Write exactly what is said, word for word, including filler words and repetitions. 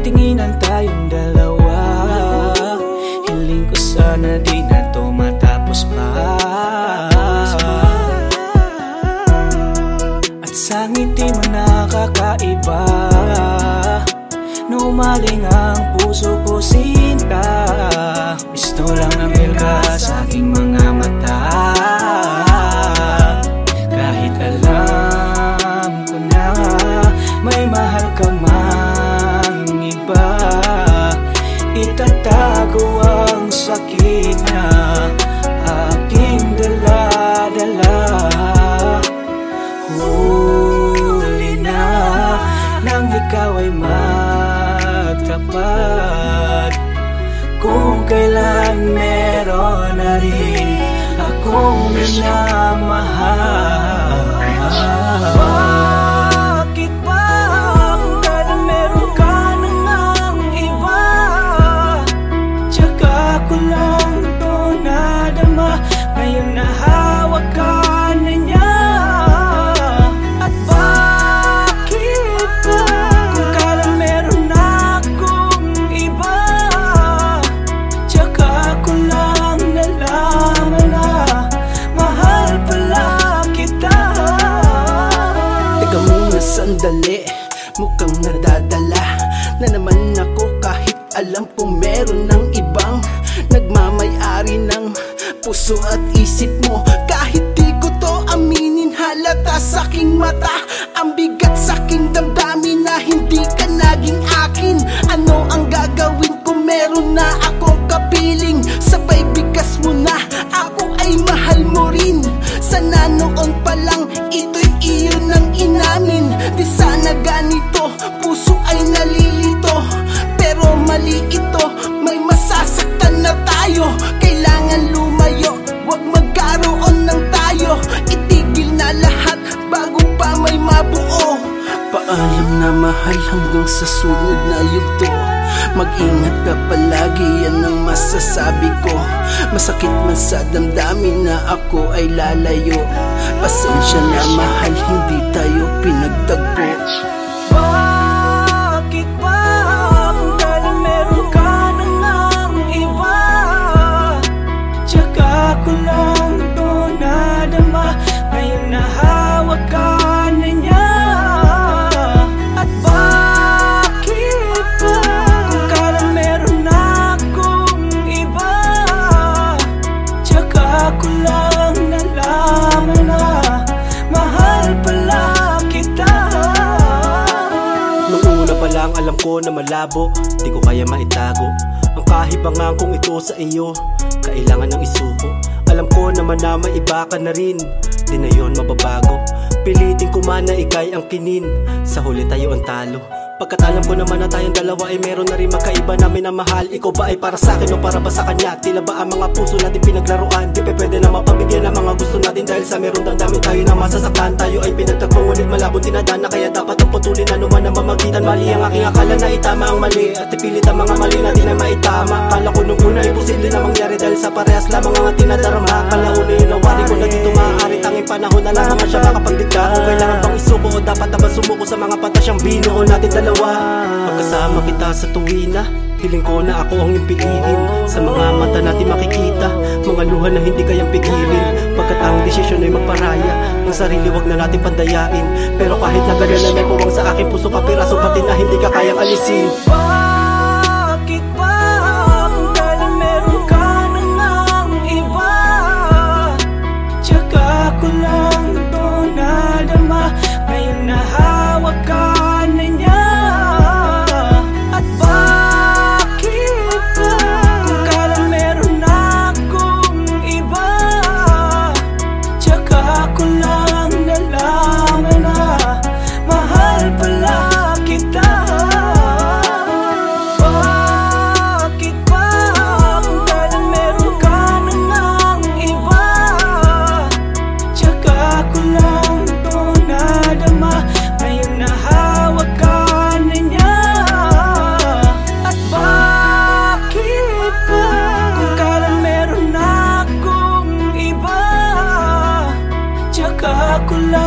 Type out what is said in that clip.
tinginan tayong dalawa. Hiling ko sana di na to matapos pa. At sa ngiti mo nakakaiba na umaling ang puso ko sinta. Gusto lang namil ka sa aking mga mata. Kahit alam ko na may mahal ka mang iba, itatago ang sakit na aking dala-dala. Huli na nang ikaw ay magtapat, kung kailan meron na rin akong minamahal. Bakit ba kung kailan meron ka na ngang iba, tsaka ko lang to nadama, ngayon nahawak ka na niya? At bakit ba kung kailan meron akong iba, tsaka ko lang nalaman na mahal pala kita? Teka muna sandali, mukhang nadadala na naman ako, kahit alam kong meron ng ibang nagmamay-ari ng puso at isip mo. Kahit di ko to aminin, halata sa aking mata ang bigat sa aking damdamin na hindi ka naging akin. Ano ang gagawin kung meron na akong kapiling? Sabay bigas mo na, ako ay mahal mo rin. Sana noon pa lang ito'y iyo nang inamin. Di sana ganito, puso ay nalilito. Pero mali ito, may masasaktan na tayo. Kailangan lumayo, wag magkaroon ng tayo. Itigil na lahat bago pa may mabuo. Paalam na mahal hanggang sa sunod na yugto. Mag-ingat ka palagi, yan ang masasabi ko. Masakit man sa damdamin na ako ay lalayo. Pasensya na mahal, hindi tayo pinagtagpo. Bakit ba kung kailan meron ka na ngang iba, tsaka ko lang to nadama, ngayon nahawak ka na niya? At bakit ba kung kailan meron akong iba, tsaka ko lang nalaman na mahal pala kita? Nung una pa lang alam ko na malabo, di ko kaya maitago ang kahibangan kong ito sa iyo. Kailangan ng isuko. Alam ko naman na may iba ka na rin, di na yun mababago. Pilitin ko man na ikay ang kinin, sa huli tayo ang talo. Pagkat alam ko naman na tayong dalawa ay meron na rin magkaiba namin na mahal. Ikaw ba ay para sa akin o para ba sa kanya? Tila ba ang mga puso natin pinaglaruan? Di pa pwede na mapabigyan ang mga gusto natin, dahil sa meron damdamin tayo na masasaktan. Tayo ay pinagtagpo ngunit malabong dinadana, kaya dapat ang putulin na naman ang mamamagitan. Mali ang aking akala na itama ang mali, at ipilit ang mga mali natin na maitama. Kala ko nung una ay posible na mangyari, dahil sa parehas lamang ang ating nadarama. Kalauna yung nawari ko na dito maaari, tanging panahon na lang naman siya makapagdikta. Kung kailangan bang isuko o dapat naman sumuko sa mga patasyang binuo natin dalawa. Pagkasama kita sa tuwina, hiling ko na ako ang iyong piliin. Sa mga mata natin makikita mga luha na hindi kayang pigilin. Pagkat ang desisyon ay magparaya ng sarili, wag na natin pandayain. Pero kahit na ganyan na may puwang sa aking puso, kapiraso pati na hindi ka kayang alisin. Bakit ba kung kailan meron ka na ngang iba, tsaka ko lang to nadama, ngayon nahawak ka na niya? At bakit ba kung kailan meron akong iba, tsaka ko lang nalaman na mahal pala kita? Bakit ba kung kailan meron ka na ngang iba, tsaka ko lang to nadama, ngayon nahawak ka na niya? At bakit ba kung kailan meron akong iba, tsaka ko lang